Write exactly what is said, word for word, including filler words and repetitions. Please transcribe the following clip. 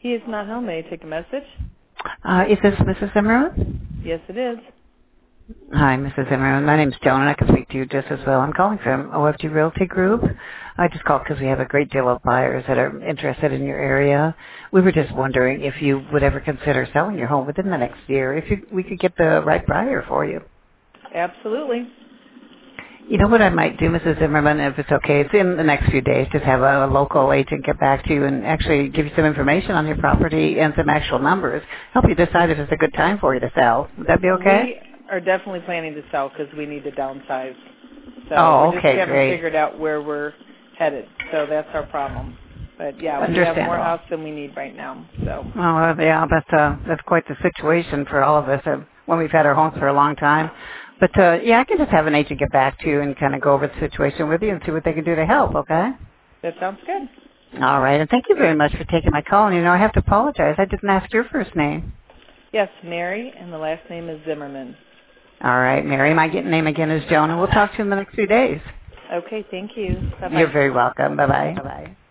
He is not home. May I take a message? Uh, is this Missus Zimmerman? Yes, it is. Hi, Missus Zimmerman. My name's Joan, and I can speak to you just as well. I'm calling from O F G Realty Group. I just called because we have a great deal of buyers that are interested in your area. We were just wondering if you would ever consider selling your home within the next year, if you, we could get the right buyer for you. Absolutely. You know what I might do, Missus Zimmerman, if it's okay? It's in the next few days. Just have a local agent get back to you and actually give you some information on your property and some actual numbers. Help you decide if it's a good time for you to sell. Would that be okay? We are definitely planning to sell because we need to downsize. So oh, we okay, just haven't great. figured out where we're headed. So that's our problem. But yeah, we have more house than we need right now. So. Oh, uh, yeah, that's uh, that's quite the situation for all of us uh, when we've had our homes for a long time. But uh, yeah, I can just have an agent get back to you and kind of go over the situation with you and see what they can do to help. Okay? That sounds good. All right, and thank you very much for taking my call. And you know, I have to apologize. I didn't ask your first name. Yes, Mary, and the last name is Zimmerman. All right, Mary. My name again is Joan, and we'll talk to you in the next few days. Okay, thank you. Bye-bye. You're very welcome. Bye-bye. Bye-bye.